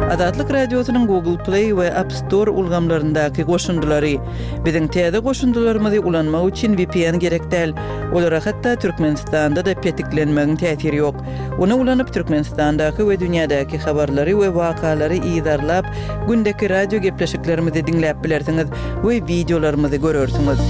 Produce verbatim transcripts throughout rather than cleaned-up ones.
Azatlyk Radiosynyň Google Play we App Store ulgamlaryndaky goşundulary. Biziň täze goşundularymyzy ulanmak üçin V P N gerek däl. Olara hatda Türkmenistanda da petiklenmegiň täsiri ýok. Onu ulanyp Türkmenistandaky we dünýädäki habarlary we wakalary ýyzarlap, gündäki radio gepleşiklerimizi dinläp bilersiňiz we videolarymyzy görersiňiz.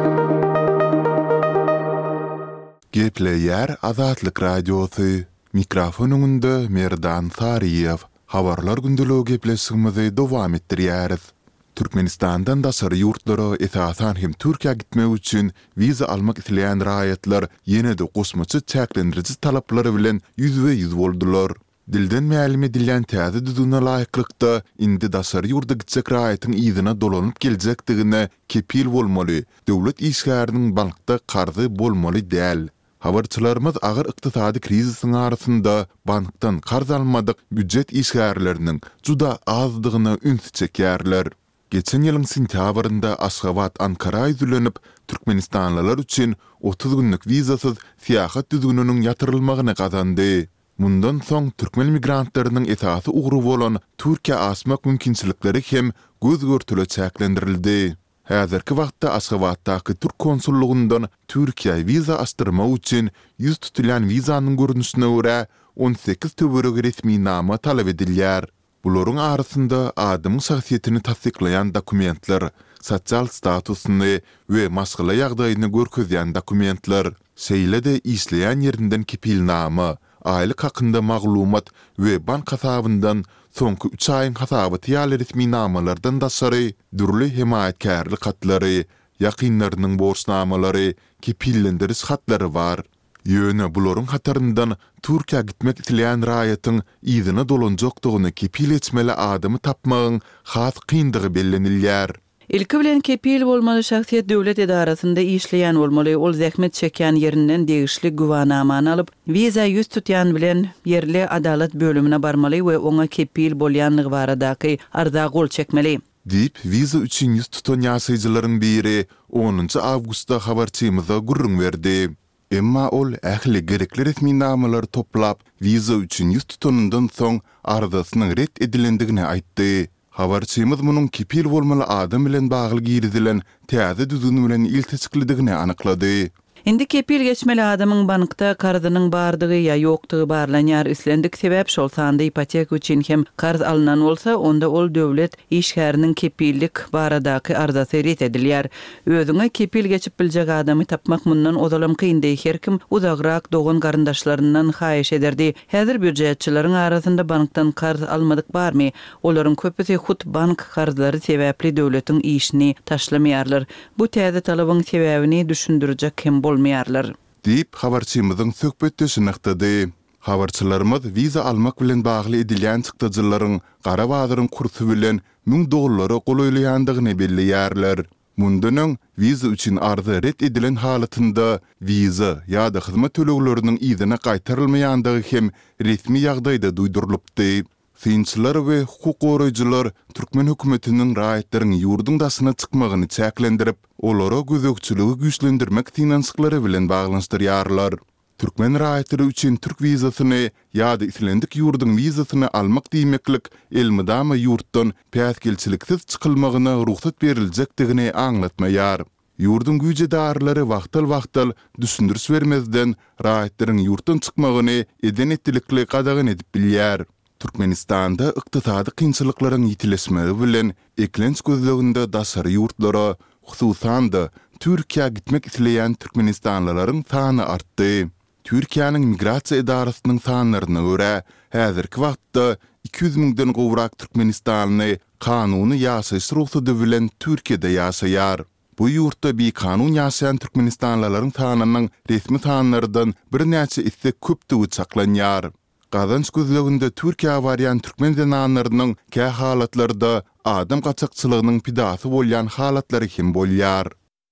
Gepleýär Azatlyk Radiosy. Mikrofonunda Merdan Sariyev. Habarlar gündülüğü gepleşigimizi dowam etdirýäris. Türkmenistandan daşary ýurtlara esasan hem Türkiýe gitmek üçin wiza almak isleýän raýatlar ýene-de gosmaçy çäklendiriji talaplary bilen ýüzbe ýüz boldular. Dilden mälim edilýän täze düzüne laýyklykda indi daşary ýurda gitjek raýatyň ýyzyna dolanyp geljekdigine kepil bolmaly. Döwlet işgäriniň bankda gardy bolmaly däl. Habarçylarymyz agyr ykdysady krizisiň arasynda bankdan garz almadyk büdjet işgärleriniň juda azdygyna üns çekýärler. Geçen ýylyň sentýabrynda Aşgabat Ankara ýüzlenip Türkmenistanlylar üçin otuz günlük wizasyz syýahat düzgüniniň ýatyrylmagyny gazandy. Mundan soň türkmen migrantlarynyň esasy ugry bolan Türkiýe asmak mümkinçilikleri hem göz görtüle çäklendirildi. Häzirki wagtda Aşgabatdaky Türk konsullugundan Türkiýe wiza açdyrmak üçin ýüz tutulýan wizanyň görnüşine görä on sekiz töwerek resmi nama talap edilýär. Bularyň arasynda adamyň şahsiýetini tasdiklayan dokumentler, sosial statusyny we maşgala ýagdaýyny görkezýän dokumentler, şeýle-de işleýän ýerinden kepilnama, aýlyk hakynda maglumat we bank hasabyndan soňky üç aýyň hasaby tiýaly resmi namalardan daşary dürli himayetkarlyk hatlary, ýakynlarynyň borçnamalary, kepillendiriş hatlary bar. Ýöne bularyň hataryndan Türkiýe gitmek isleýän raýatyň ýyzyna dolanjakdygyny kepil etmeli adamy tapmagyň has kyndygy bellenilýär. Ilki bilen kepil bolmaly şahsiýet döwlet edarasynda işleýän bolmaly, ol zähmet çekýän ýerinden degişli guwanamany alyp, wiza ýüz tutýan bilen ýerli adalet bölümine barmaly we oňa kepil bolýanlygy baradaky arza gol çekmeli. Dip wiza üçin ýüz tutan ýaşaýjylaryň biri onunçy awgustda habarçymyza gurrun berdi. Emma ol ähli gerekli resmi namalary toplap wiza üçin ýüz tutanyndan soň arzasynyň ret edilendigini aýtdy. Habarçymyz munyň kepil bolmaly adam bilen bagly girdilen täze düzüni bilen iltiçiklidigini anyklady. Indi kepil geçmeli adamyň bankda karzynyň bardygy ýa ýokdugy barlanýar islendik sebäp şol sanda ipotek üçin hem karz alynan bolsa, onda ol döwlet işgäriniň kepillik baradaky arzasy ret edilýär. Özüňe kepil geçip biljek adamy tapmak mundan ozalam kyndy. Herkim uzagrak dogan garyndaşlaryndan haýyş ederdi. Häzir büdjetçileriň arasynda bankdan karz almadyk barmy? Olaryň köpüsi hut bank karzlary sebäpli döwletiň işini taşlamaýarlar. Bu täze talabyň sebäbini düşündirjek hem bolmaýarlar. Dip habarçymyzyň söhbetde nykdy. Habarçylarymyz wiza almak bilen bagly edilýän çykdyjylaryň gara bazyryň kursu bilen müň dollary golaýlandygyny belleýärler. Mundanyň wiza üçin arza ret edilen halatynda wiza ýa-da hyzmat tölegleriniň ýyzyna gaýtarylmaýandygy hem resmi ýagdaýda duýdurylypdy. Synçylar we hukuk goraýjylar Türkmen hökümetiniň raýatlaryň ýurdun daşyna çykmagyny çäklendirip, olara gözekçiligi güýçlendirmek finansyklary bilen baglanşdyrýarlar. Türkmen raýatlary üçin Türk wizasyny ýa-da islendik ýurdun wizasyny almak diýmeklik elmydama ýurtdan päsgelçiliksiz çykylmagyna ruhsat beriljakdigini aňlatmaýar. Ýurdun güýjedarlary wagtal-wagtal düşündiriş bermezden raýatlaryň ýurtdan çykmagyny eden etdilikli gadagyn edip bilýär. Türkmenistanda ykdysady kynçylyklaryň ýitileşmegi bilen eklenç gözleginde daşary ýurtlara, hususan da Türkiýe gitmek isleýän türkmenistanlylaryň sany artdy. Türkiýanyň migrasiýa edarasynyň sanlaryna görä, häzirki wagtda iki yüz miňden gowrak türkmenistanly kanuny ýaşaýyş ruhsady bilen Türkiýede ýaşaýar. Bu ýurtda bir kanun ýaşaýan türkmenistanlylaryň sanynyň resmi sanlaryndan bir näçe isse köpdigi çaklanýar. Gazanç gözleginde Türkiýe barýan türkmen zananlarynyň kä halatlarda adam gaçakçylygynyň pidasy bolýan halatlary hem bolýar.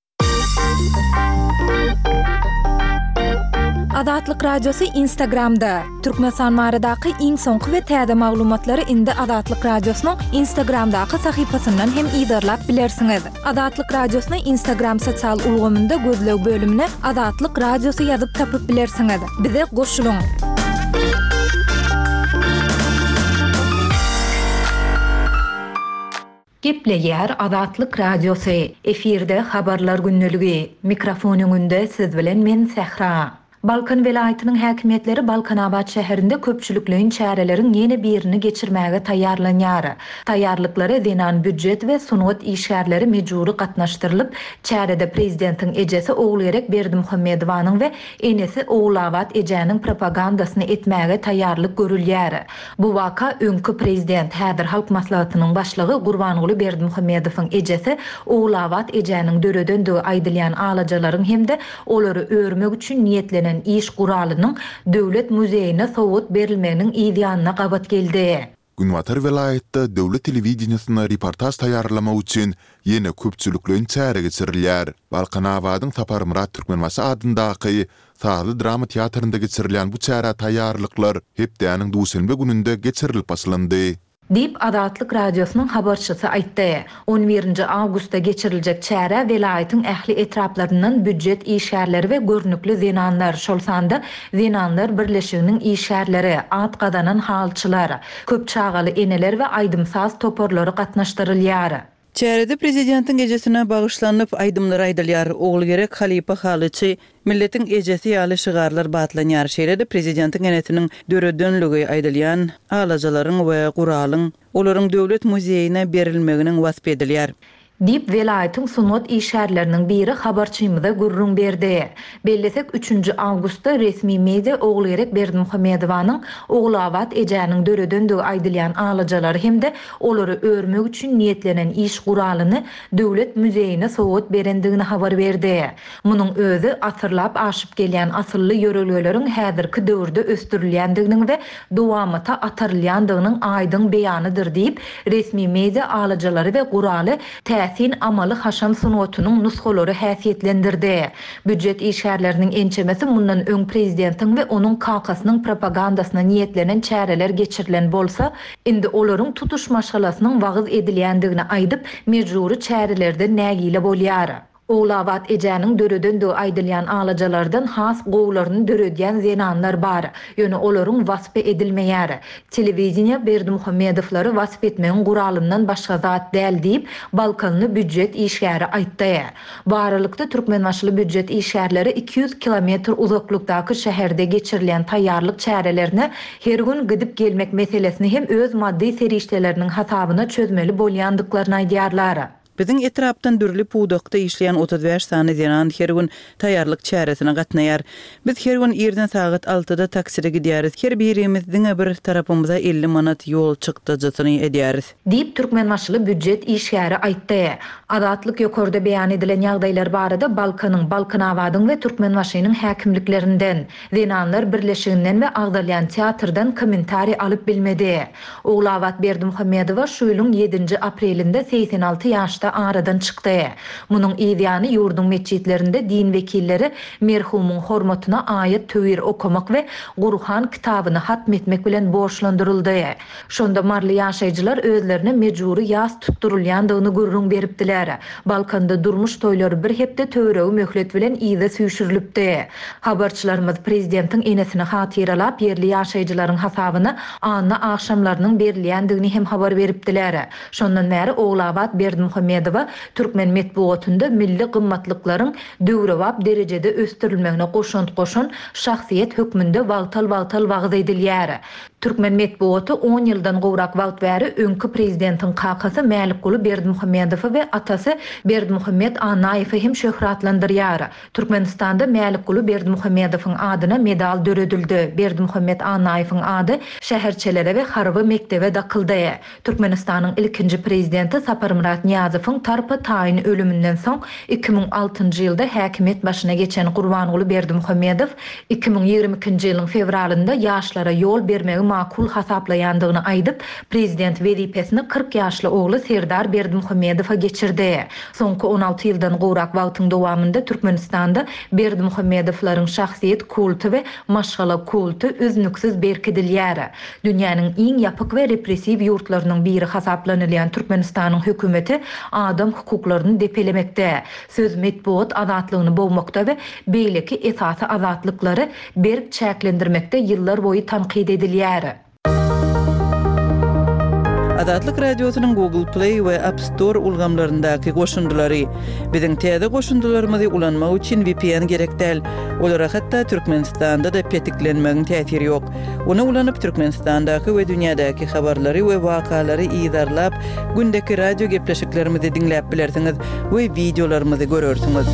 Azatlyk Radiosu Instagramda. Türkmenistan baradaky iň soňky we täze maglumatlary indi Azatlyk Radiosynyň Instagramdaky sahypasyndan hem ýyzarlap bilersiňiz. Azatlyk Radiosyny Instagram sosial ulgamynda gözleg bölümine Azatlyk Radiosu ýazyp tapyp bilersiňiz. Bize goşulyň. Gepleýär Azatlyk Radiosu. Efirde habarlar günneligi. Mikrofonunda siz bilen men Sehra. Balkan welaýatynyň häkimetleri Balkanabad şäherinde köpçülüklüğün çärelerin ýene birini geçirmäge taýýarlanýar. Taýýarlyklary denan büdjet we sunugat işgärleri mejburi gatnaşdyrylyp, çärede prezidentiň ejesi Oglerek Berdimuhamedowanyň we enesi Oglawat ejäniň propagandasyny etmäge taýýarlyk görülýär. Bu waka öňkü prezident häzir halk maslahatynyň başlygy Gurbanguly Berdimuhamedowyň ejesi Oglawat ejäniň döredendigi aýdylýan alajalaryň hemde olary örmek üçin niýetlenen iş guralynyň döwlet muzeyine sowut berilmeginiň ideýanyna gabat geldi. Günwatar welaýatda döwlet telewizionysyna reportaj taýýarlamak üçin ýene köpçülüklüň çäre geçirilýär. Balkanabadyň Sapar Murat Türkmenbaşy adyndaky Sazy drama teatrynda geçirilýän bu çäre taýýarlyklar hepdäniň duşanbe gününde geçirilip başlandy. Dip Azatlyk Radiosynyň habarçysy aýtdy. on birinji awgustda geçiriljek çäre welaýatyň ähli etraplaryndan büdjet işgärleri we görnükli zenanlar, şol sanda zenanlar birleşiginiň işgärleri, at gadanan halçylar, köp çağaly eneler we aýdymsaz toporlary gatnaşdyrylýar. Çärede prezidentiň ejesine bagyşlanyp aýdymlar aýdylýar. Oglerek Halipa Halyçy milletin ejesi ýaly şygarlar batlanýar. Şeýlede prezidentiň enetiniň döredönligi aýdylýan alajalaryň we guralyň olaryň döwlet muzeyine berilmeginiň wasp edilýär. Dip welaýatyň sunugat işgärleriniň biri habarçymyza gurrun berdi. Bellesek üçünji awgustda resmi media Oglerek Berdimuhamedowanyň Oglawat ejäniň döredendigi aýdylýan alajalary hemde olary örmek üçin niýetlenen iş guralyny döwlet muzeyine sowut berendigini habar berdi. Munyň özü asyrlap aşyp gelýän asylly ýöregleriň häzirki döwürde östürilýändiginiň we dowamata atarylýandygynyň aýdyň beýanydyr diýip resmi media alajalary we guraly Täsin amaly haşam sunugatynyň nusgalary häsiýetlendirdi. Büdjet işgärleriniň ençemesi mundan öň prezidentiň we onuň kakasynyň propagandasyna niýetlenen çäreler geçirilen bolsa, indi olaryň tutuş maşgalasynyň wagyz edilýändigini aýdyp, mejburi çärelerde nägile bolýar. Oglawat ejäniň döredendigi aýdylýan alajalardan has gowlaryny döredýän zenanlar bar. Ýöne olaryň wasp edilmeýär. Telewizionýa Berdimuhamedowlary wasp etmegiň guralyndan başga zat däl diýip Balkanly büdjet işgäri aýtdy. Baralykda Türkmenbaşly büdjet işgärleri iki yüz kilometr uzaklykdaky şäherde geçirilen taýýarlyk çärelerine her gün gidip gelmek meselesini hem öz maddi serişdeleriniň hasabyna çözmeli bolýandyklaryny aýdýarlar. Biziň etrapdan dürli pudakda işleýän otuz beş sany zenan her gün taýýarlyk çäresine gatnaýar. Biz her gün ýerden sagat altıda takside gidýäris. Her birimiziň bir tarapymyza elli manat ýol çykdyjysyny edýäris. Diýip Türkmenbaşly büdjet işgäri aýtdy. Azatlyk ýokarda beýan edilen ýagdaýlar barada Balkanyň, Balkanabadyň we Türkmenbaşynyň häkimliklerinden, zenanlar birleşiginden we Agdalýan teatrdan kommentari alyp bilmedi. Oglawat Berdimuhamedowa şu ýylyň ýedinji aprelinde seksen alty ýaşda aradan çykdy. Munyň ideýany ýurdun meçitlerinde din wekilleri merhumyň hormatyna aýat töwür okumak we Gurhan kitabyny hatmetmek bilen borçlandyryldy. Şonda marly ýaşaýjylar özlerine mejburi ýaz tutturulýandygyny gurrun beripdiler. Balkanda durmuş toýlary bir hepde töweregi möhlet bilen ýyza süýşürilipdi. Habarçylarymyz prezidentiň enesini hatyralap ýerli ýaşaýjylaryň hasabyna anna akşamlarynyň berilýändigini hem habar beripdiler. Şondan bäri Oglawat Berdimuhamedowa Türkmen medeniýetinde milli gymmatlyklaryň döwrewap derejede östürilmegine goşunt goşun şahsiýet hökmünde wagtal-wagtal wagyz edilýär. Türkmen medeniýeti on ýyldan gowrak wagt bäri öňkü prezidentiň kakasy Mälikguly Berdimuhamedow we atasy Berdimuhamed Anaýewy hem şöhratlandyrýar. Türkmenistanda Mälikguly Berdimuhamedowyň adyna medal döredildi. Berdimuhamed Anaýewyň ady şäherçelere we harby mektebe dakyldy. Türkmenistanyň ilkinji prezidenti Sapar Murat Niyazowyň tarpy taýin ölümünden soň iki ming altynjy ýylda häkimet başyna geçen Gurbanguly Berdimuhamedow iki ming ýigrimiki ýylyň fevralynda ýaşlara ýol bermegi makul hasaplayandygyny aýdyp, prezident wezipesini kırk ýaşly ogly Serdar Berdimuhamedowa geçirdi. Soňky on alty ýyldan gowrak wagtyň dowamında Türkmenistanda Berdimuhamedowlaryň şahsiýet kulty we maşgala kulty üznüksiz berkidilýär. Dünýäniň iň ýapyk we repressiw ýurtlarynyň biri hasaplanylýan Türkmenistanyň hökümeti adam hukuklaryny depelemekde, söz medeniýet azatlygyny bowmakda we beýleki esasy azatlykları berk çäklendirmekde ýyllar boýu tanqid edilýär. Azatlyk Radiosynyň Google Play we App Store ulgamlaryndaky goşundylary. Biziň täze goşundylarymyzy ulanmak üçin V P N gerek däl. Olara hatda Türkmenistanda da petiklenmegiň täsiri ýok. Onu ulanyp Türkmenistandaky we dünýädäki habarlary we wakalary ýydarlap, gündäki radio gepleşiklerimizi dinläp bilersiňiz we videolarymyzy görersiňiz.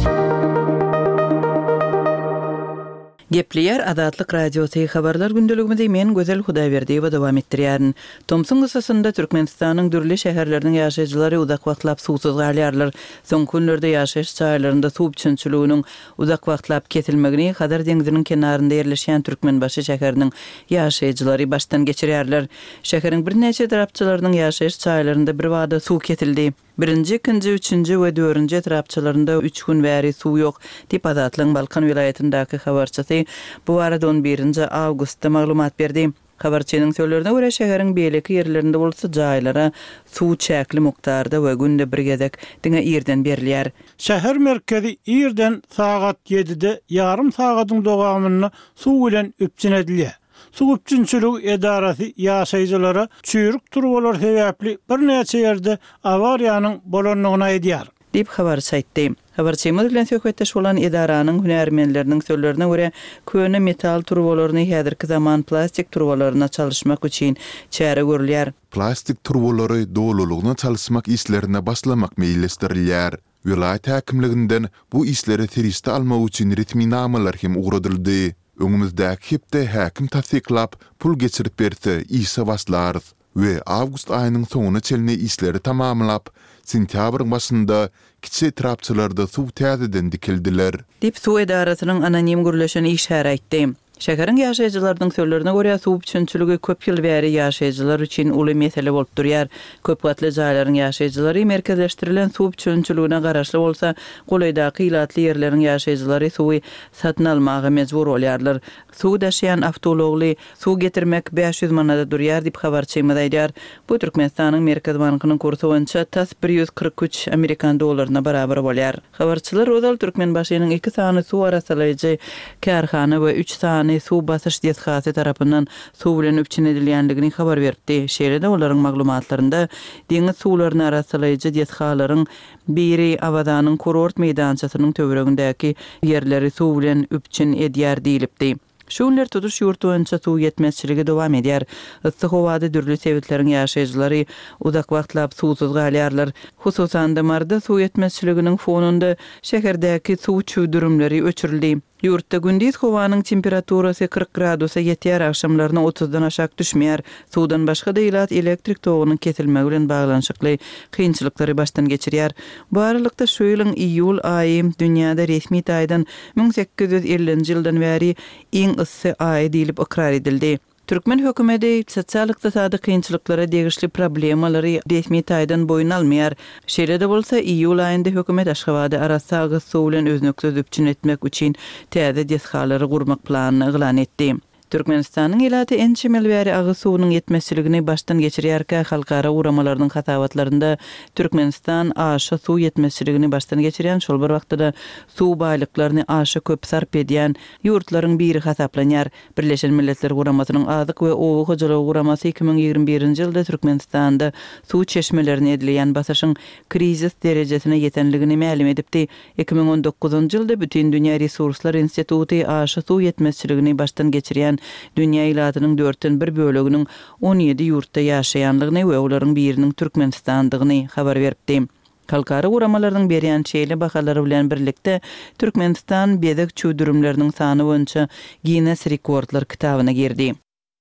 Gepleýär Azatlyk Radiosy habarlar gündeligimizde men Gözel Hudaýberdiýewa dowam etdirýärin. Tomsun gysasynda Türkmenistanyň dürli şäherleriniň ýaşaýjylary uzak wagtlap suwsuz galýarlar. Soň günlerde ýaşaýyş çaýlarynda suw üçinçiliginiň uzak wagtlap kesilmegini Hadar deňiziniň kenarynda ýerleşýän Türkmenbaşy şäheriniň ýaşaýjylary baştan geçirýärler. Şäheriň bir neçe tarapçylarynyň ýaşaýyş çaýlarynda bir wagda suw ketildi. Birinji, ikinji, üçinji we dördünji tarapçylarynda üç gün bäri suw ýok, diýip Azatlyň Balkan vilayatyndäki habarçysy bu barada on birinji awgustda maglumat berdi. Habarçynyň sözlerine görä şäheriň beýleki ýerlerinde bolsa jaýlara suw çäkli mukdarda we günde bir gezek diňe ýerden berilýär. Şäher merkezi ýerden saat ýedide ýarym sagatyň dowamyny suw bilen üpçünedilýär. Suw üçinçilik edarasy ýaşaýjylara çüýrük turwalar sebäpli bir näçe ýerde awariýanyň bolanlygyny aýdýar, diýip habarçy aýtdy. Habarçymyz bilen söhbetdeş bolan edaranyň hünärmenleriniň sözlerine görä, köne metal turwalaryny häzirki zaman plastik turwalaryna çalışmak üçin çäre görülýär. Plastik turwalary dolulugyna çalışmak islerine başlamak meýillestirilýär. Vilayat häkimliginden bu isleri teriste almak üçin ritminamalar hem ugradyldy. Öňümüzdäki hepde häkim tasdiklap pul geçirip berse ýysa başlarys we awgust aýynyň soňuna çelne isleri tamamlap sentýabryň başynda kiçi tarapçylarda suw täzeden dikildiler. Dip suw edarasynyň anonim gürleşeni işare aýtdy. Şäheriň ýaşaýjylarynyň sözlerine görä suw üçinçiligi köp ýyl bäri ýaşaýjylar üçin uly mesele bolup durýar. Köp gatly jaýlaryň ýaşaýjylary merkezleşdirilen suw üçinçiligine garaşly bolsa, golaýdaky ýylatly ýerleriň ýaşaýjylary suwy satyn almagy mejbur bolýarlar. Suw daşıyan awtologly suw getirmek beş yüz manada durýar diýip habarçymyz aýdýar. Bu Türkmenistanyň Merkez Bankynyň kursu boýunça tas bir yüz kırk üç Amerikan dollaryna barabar bolýar. Habarçylar Rozal Türkmenbaşynyň iki sany suw arasalyjy karhana we üç sany suw basyş diýesgasy tarapyndan suw bilen üpçünedilýändigini habar berdi. Şeýle-de olaryň maglumatlarynda deňiz suwlaryny arasalyjy diýesgalaryň biri Awazanyň kurort meýdançasynyň töweregindäki ýerleri suw bilen üpçün edýär diýilipdi. Şunlar tutuş ýurty boýunça suw ýetmezçiligi dowam edýär. Issiq howada dürli sebetleriň ýaşaýjylary uzak wagtlap suwsuz galýarlar. Hususan da marda suw ýetmezçiliginiň fonunda şäherdäki suw çüýdürümleri öçürildi. Ýurtda gündüz howanyň temperaturasy kırk gradusa ýetýär, akşamlaryna otuzdan aşak düşmeýär. Suwdan başga da ýylat elektrik togynyň kesilmegi bilen baglanşykly kynçylyklary baştan geçirýär. Bu aralykda şu ýylyň iýul aýy dünýäde resmi taýdan bin sekiz yüz ellinji ýyldan bäri iň issy aý diýilip ikrar edildi. Türkmen hökümeti sosial-ykdysady kynçylyklara degişli problemalary resmi taýdan boyun almaýar. Şeýle-de bolsa iýul aýynda hökümet Aşgabatda arasagy suw bilen öznüksiz üpçün etmek üçin täze diýesgalary gurmak planyny eglan etdi. Türkmenistanyň ýylaty ençemel bäri agy suwunyň ýetmezçiligini baştan geçirýärkä halkara uramalarynyň hatawatlarynda Türkmenistan aşy suw ýetmezçiligini baştan geçirýän şol bir wagtda suw baýlyklaryny aşy köp sarp edýän ýurtlaryň biri hasaplanýar. Birleşen Milletler Guramasynyň azyk we owu hojalygy guramasy iki bin ýigirme birinji ýylda Türkmenistanda suw çeşmelerini edilýän basyşyň krizis derejesine ýetenligini ma'lum edipdi. iki bin on dokuzunji ýylda Bütün Dünýä Resurslar Instituty aşy suw ýetmezçiligini baştan geçirýän dünýä ýylatynyň dörtten bir böleginiň on ýedi ýurtda ýaşaýanlygyny we olaryň biriniň Türkmenistandygyny habar berdi. Halkara uramalarynyň berýän şeýle bahalary bilen birlikde Türkmenistan bezek çüýdürümleriniň sany boýunça Guinness Rekordlar kitabyna girdi.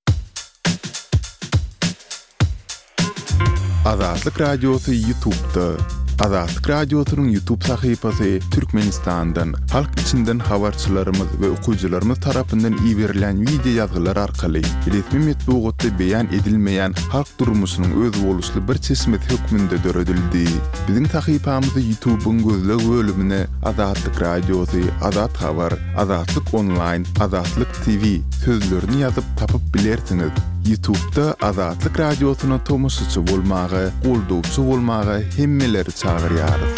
Azatlyk Radiosy YouTube'da. Azatlyk Radiosynyň YouTube sahypasy Türkmenistandan, halk içinden habarçylarymyz we okuwçylarymyz tarapyndan iýerilen video ýazgylar arkaly resmi metbuatda beýan edilmeýän halk durmuşynyň öz boluşly bir çeşmet hökmünde döredildi. Biziň sahypamyzy YouTube'un gözleg bölümine Azatlyk Radiosy, Azat Habar, Azatlyk Online, Azatlyk T V sözlerini ýazyp tapyp bilersiňiz. YouTube'da Azatlyk Radiosyna tomoşaçy bolmagy, goldowçy bolmagy hemmeleri çagyrýarys.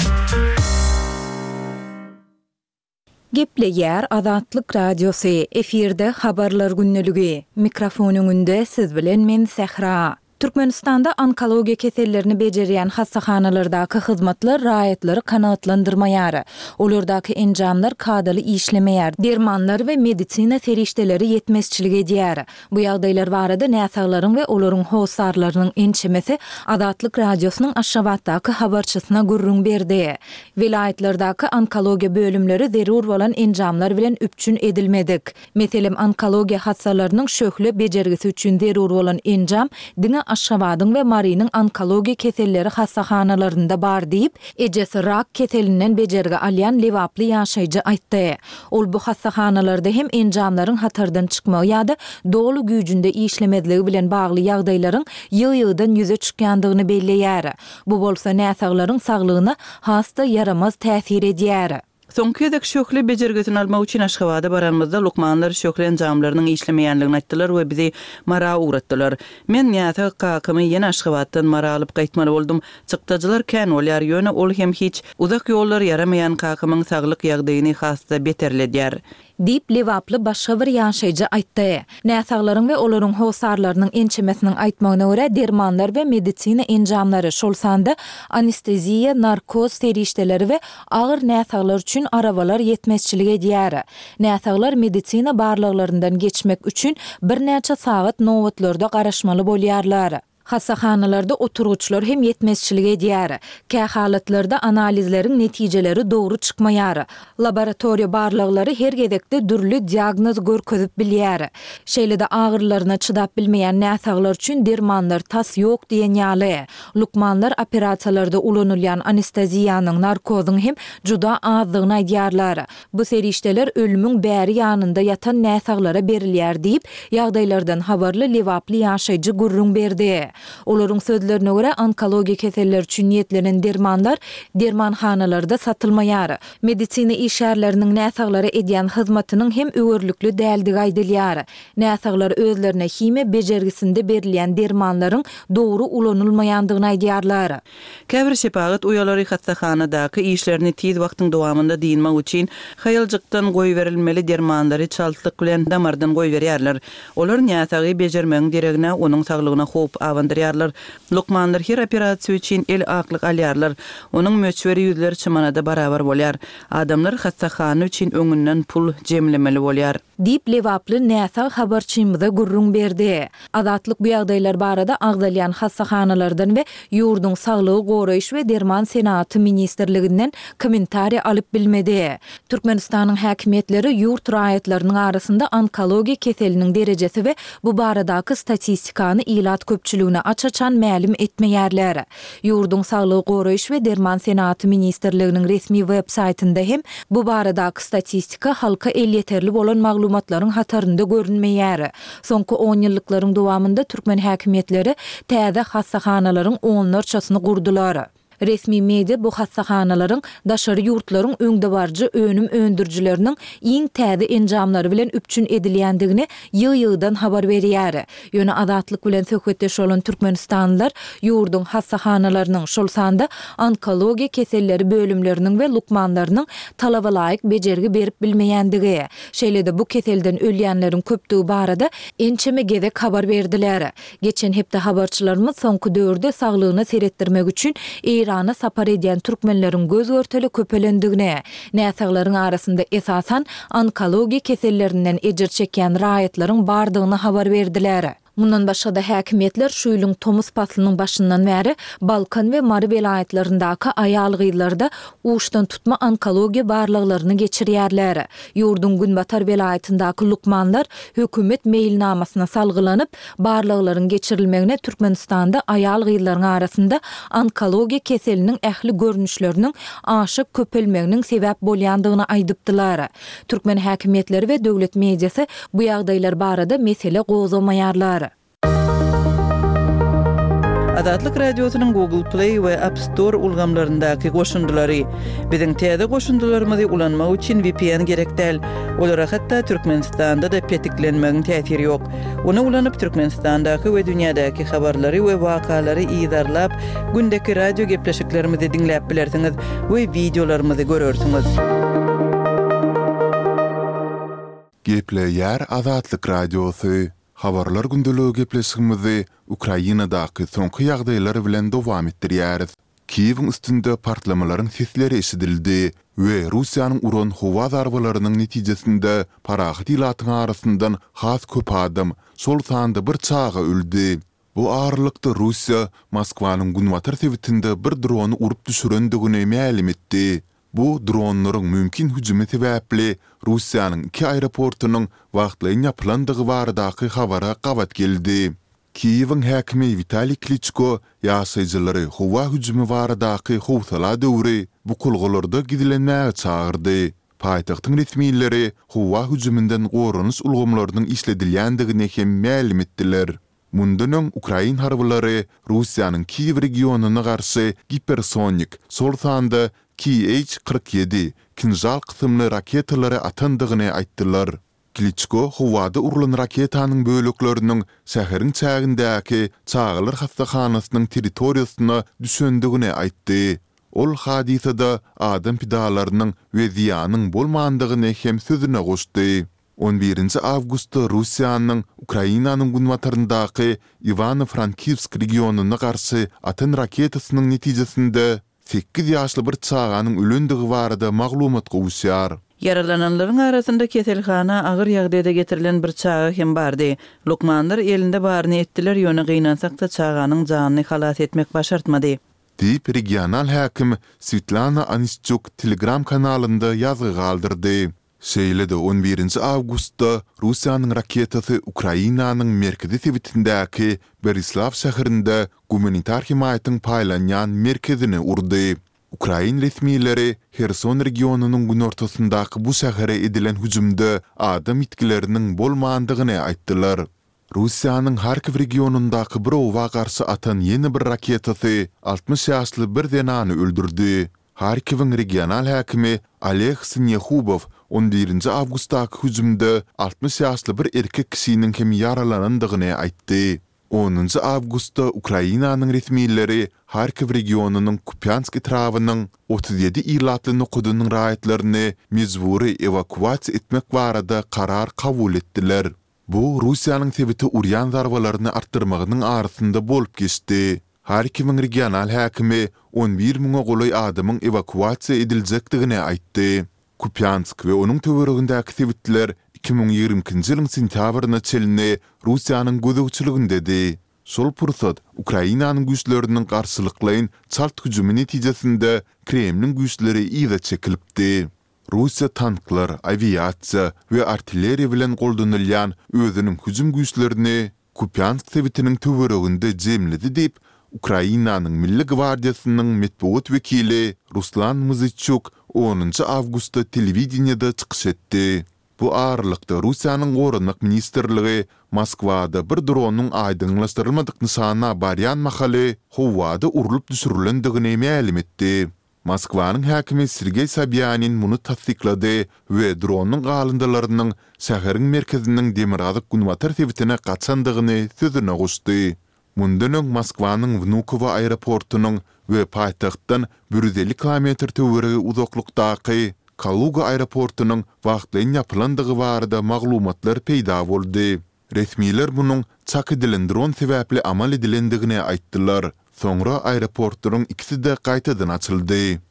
Gepleýär Azatlyk Radiosy, efirde habarlar günneligi. Mikrofonyň önünde siz bilen men Sehra. Türkmenistanda onkologiya kesellerini bejerýän hassahanalardaky hyzmatlar raýatlary kanaatlandyrmaýar. Olardaky enjamlar kadaly işlemeýär. Dermanlar we medisina serişdeleri yetmezçilik edýär. Bu ýagdaýlar barada näsaglaryň we olaryň howsarlarynyň ençemesi Adatlyk radiosynyň Aşgabatdaky habarçysyna gurrun berdi. Vilayetlerdaky onkologiya bölümleri zerur bolan enjamlar bilen üpçün edilmedik. Meselem onkologiya hassalarynyň şöhle bejergisi üçin zerur bolan enjam diňe Aşgabatyň we Marynyň onkologiya keselleri hassahanalarynda bar diýip, ejesi rak keselinden bejerge alýan lewaply ýaşaýjy aýtdy. Ol bu hassahanalarda hem enjamlaryň hatardan çykmagy ýa-da dogly güýjünde işlemediligi bilen bagly ýagdaýlaryň ýyl-ýyldan ýüze çykýandygyny belleýär. Bu bolsa näsaglaryň saglygyna hasta yaramaz täsir edýär. Soňky ýylda şöhle bejergesini almak üçin Aşgabada baranmyzda Lukmanlar şöhle enjamlarynyň işlemeýänligini aýtdylar we bizi mara uğratdylar. Men ýa-da kakymy ýene Aşgabatdan mara alyp gaýtmaly boldum. Çykdyjylar kän bolýar ýöne ol hem hiç uzak ýollar yaramaýan kakymyň saglyk ýagdaýyny hasta beterledýär. Dip lewaply başga bir ýaşaýjy aýtdy. Näsaglaryň we olaryň howsarlarynyň ençemesiniň aýtmagyna görä dermanlar we medisina enjamlary şol sanda anesteziýa, narkoz serişdeleri we agyr näsaglar üçin arabalar yetmezçilik edýär. Näsaglar medisina barlyklaryndan geçmek üçin bir näçe sagat nowatlarda garaşmaly bolýarlar. Hassahanalarda oturguçlar hem yetmezçilik edýär. Kä halatlarda analizleriň netijeleri dogry çykmaýar. Laboratoriýa barlyklary her gedekde dürli diagnoz görkezip bilýär. Şeýle-de agyrlaryna çydap bilmeýän näsaglar üçin dermanlar tas ýok diýen ýaly. Lukmanlar operasiýalarda ulanylýan anesteziýanyň, narkozyň hem juda azdygyny aýdýarlar. Bu serişdeler ölümüň bäri ýanynda ýatan näsaglara berilýär diýip ýagdaýlardan habarly lewaply ýaşaýjy gurrun berdi. Olaryň sözlerine görä onkologiya keselleri üçin niýetlenen dermanlar dermanhanalarda satylmaýar. Medisina işärleriniň näsaglary edýän hyzmatynyň hem öwürlükli däldi gaýdylýar. Näsaglar özlerine hime bejergisinde berilýän dermanlaryň dogry ulanylmaýandygyny aýdýarlar. Käbir şepagat uýalary hassahanydaky işlerini tiz wagtyň dowamında diýilmek üçin haýaljykdan goý berilmeli dermanlary çaltlyk bilen damardan goý berýärler. Olar näsagy bejermegiň deregine onuň saglygyna hop awandyrýarlar. Lukmanlar her operasiýa üçin el aklyk alýarlar. Onuň möçberi ýüzleri çymanada barabar bolýar. Adamlar hassahana üçin öňünden pul jemlemeli bolýar. Dip lewaply näsag habarçymyza gurrun berdi. Adatlyk bu ýagdaýlar barada agdalýan hassahanalardan we ýurduň saglygy goraýyş we derman senaty ministrliginden kommentariýa alyp bilmedi. Türkmenistanyň häkimetleri ýurt raýatlarynyň arasynda onkologiya keseliniň derejesi we bu baradaky statistikany ilat köpçüligine açaçan mälim etmeýärler. Ýurduň saglygy goraýyş we derman senaty ministrliginiň resmi web saýtynda hem bu baradaky statistika halka el ýeterli bolan maglumatlaryň hatarynda görünmeýär. Soňky on ýyllyklaryň dowamında türkmen häkimetleri täze hassahanalaryň onlarçasyny gurdular. Resmi media bu hassahanalaryň daşary ýurtlaryň öňde barjy önüm öndürjileriniň iň täze enjamlary bilen üpçün edilýändigini ýyl-ýyldan habar berýär. Ýöne Adatlyk bilen söhbetdeş bolan türkmenistanlylar ýurduň hassahanalarynyň şol sanda onkologiya keselleri bölümleriniň we lukmanlarynyň talaba laýyk bejergi berip bilmeýändigi, şeýle-de bu keselden ölýänleriň köpdügi barada ençeme gezek habar berdiler. Geçen hepde habarçylarymyz soňky döwürde saglygyny seretdirmek üçin İran'a sapar edýän türkmenleriň göz görteli köpelendigine, näsaglaryň arasynda esasan onkologiya kesellerinden ejir çekýän raýatlaryň bardygyny habar berdiler. Mundan başga da häkimetler şu ýylyň Tomuz faslynyň başyndan bäri Balkan we Mary vilayetlerindäki aýal gyýlarda uşdan tutma onkologiya barlyklaryny geçirýärler. Ýurduň Günbatar vilayetindäki lukmanlar hökümet meýilnamasyna salgylanyp barlyklaryň geçirilmegine Türkmenistanda aýal gyýlaryň arasynda onkologiya keseliniň ähli görnüşleriniň aşyk köpelmeginiň sebäp bolýandygyny aýdypdylar. Türkmen häkimetleri we döwlet mediasy bu ýagdaýlar barada mesele gozamaýarlar. Adatlyk radiosynyň Google Play we App Store ulgamlaryndaky goşundulary. Biziň täze goşundularymyzy ulanmak üçin V P N gerek däl. Olara hatda Türkmenistanda da petiklenmegiň täsiri ýok. Onu ulanyp Türkmenistandaky we dünýädäki habarlary we wakalary ýydarlap, gündäki radio gepleşiklerimizi diňläp bilersiňiz we videolarymyzy görersiňiz. Gepleýär Adatlyk radiosy Habarlar gündeligi gepleşigimizi Ukrainadaky soňky ýagdaýlar bilen dowam etdirýäris. Kiýewiň üstünde partlamalaryň sesleri eşidildi we Russiýanyň uran howa zarbalarynyň netijesinde parahat ilatyň arasyndan has köp adam sol sanda bir çağa öldü. Bu ağırlykda Russiýa Moskwanyň Gunwatar sewitinde bir drony urup düşürendigini ma'lum etdi. Bu dronlaryň mümkin hüjümi sebäpli Russiýanyň iki aeroportunyň wagtly ýapylandygy baradaky habara gawat geldi. Kiýewiň häkimi Vitaliy Klitschko ýaşaýjylary howa hüjümi baradaky howsala döwri bu kulgalarda gidilenmäge çağırdy. Paýtagtyň resmiýetleri howa hüjüminden gorunys ulgamlarynyň işledilýändigini hem ma'lum etdiler. Mundan Ukrain harbylary Russiýanyň Kiýew regionuna garşy hipersonik sol sanda K H kırk yedi kinjal kısımlı raketalary atandygyny aýtdylar. Klitschko howada urulan raketanyň bölekleriniň şäheriň çägindäki çağlar hastahanasynyň territoriýasyna düşendigini aýtdy. Ol hadisada adam pidalarynyň we ziýanyň bolmandygyny hem sözüne goşdy. on birinji awgustda Russiýanyň Ukrainanyň gunwataryndaky Ivano-Frankivsk regionuna garşy atan raketasynyň netijesinde sekiz ýaşly bir çağanyň ölendigi barada maglumat gowşýar. Yaralananlaryň arasynda keselhana agyr ýagdaýda getirilen bir çağa hem bardy. Lokmanlar elinde baryny etdiler, ýöne gynansak da çağanyň janyny halas etmek başartmady. Diýip regional häkim Svetlana Anischuk Telegram kanalynda ýazgy galdyrdy. Şeýlede on birinji awgustda Russiýanyň raketasy Ukrainanyň merkezi sewitindäki Berislav şäherinde gumanitar himayatyň paýlanýan merkezini urdy. Ukrain resmiýetleri Herson regionunyň günortasyndaky bu şähere edilen hüjümde adam itkileriniň bolmandygyny aýtdylar. Russiýanyň Harkiv regionundaky bir owa garşy atan ýeni bir raketasy altmış ýaşly bir denany öldürdi. Harkiwiň regional häkimi Oleg Sinyahubov on birinji awgustdaky hüjümde altmış ýaşly bir erkek kişiniň hem yaralanandygyny aýtdy. onunji awgustda Ukrainanyň resmiýetleri Harkiv regionunyň Kupyansk etrawynyň otuz ýedi ilatly nukudynyň raýatlaryny mejburi evakuasiýa etmek barada karar kabul etdiler. Bu Russiýanyň sebeti urýan zarbalaryny artdyrmagynyň arasynda bolup geçdi. Harkiwiň regional häkimi on bir miňe goly adamyň evakuasiýa ediljekdigini aýtdy. Kupyansk we onuň töweregindäki sebitler iki bin ýigrimkinji ýylyň sentýabryna çelini Russiýanyň gözegçiliginde dedi. Şol pursat Ukrainanyň güýçleriniň garşylyklaýyn çalt hüjümi netijesinde Kremliň güýçleri ýa-da çekilipdi. Russiýa tanklar, aviasiýa we artilleriýa bilen goldanylýan özüniň hüjüm güýçlerini Kupyansk sebitiniň töwereginde jemledi diýip Ukrainanyň Milli Gwardiýasynyň medeniýet wekili Ruslan Muzyczuk onunji awgustda telewizionyada çykyş etdi. Bu ağırlykda Russiýanyň Gorunluk Ministrligi Moskwada bir dronyň aýdyňlaşdyrylmadyk nysana barýan mahaly howada urulyp düşürilendigini ma'lum etdi. Moskwanyň häkimi Sergey Sobyanin muny tasdiklady we dronyň galyndylarynyň şäheriň merkeziniň Demirgazyk Gunwatar sewitine gaçandygyny sözüne goşdy. Mundan Moskwanyň Vnukovo aeroportunyň we paýtagtdan bir yüz elli kilometr töweregi uzaklykdaky Kaluga aeroportunyň wagtly ýapylandygy barada maglumatlar peýda boldy. Resmiýetler munyň çak edilen dron sebäpli amal edilendigini aýtdylar. Soňra aeroportunyň ikisi de gaýtadan açyldy.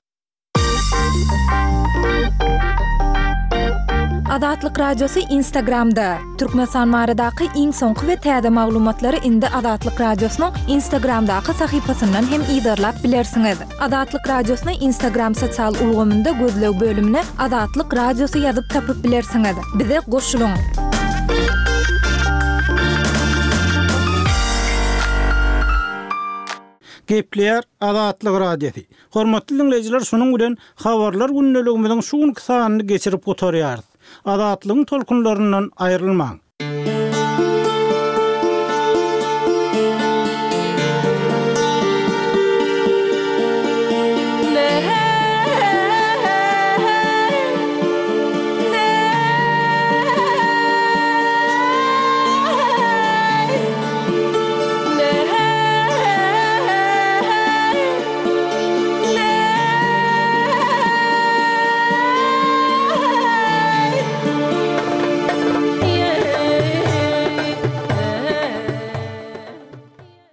Adatlyk radiosu Instagramda. Türkmenistan baradaky iň soňky we täze maglumatlary indi Adatlyk radiosynyň Instagramdaky sahypasyndan hem ýydarlap bilersiňiz. Adatlyk radiosyny Instagram sosial ulgamynda gözleg bölümine Adatlyk radiosu ýazyp tapyp bilersiňiz. Bize goşulyň. Gepler Adatlyk radiosu. Hormatly dinleyijiler, şonuň bilen habarlar günneligimiziň şu sanyny geçirip oturýarys. Adatlygyň tolkunlaryndan aýrylmaň.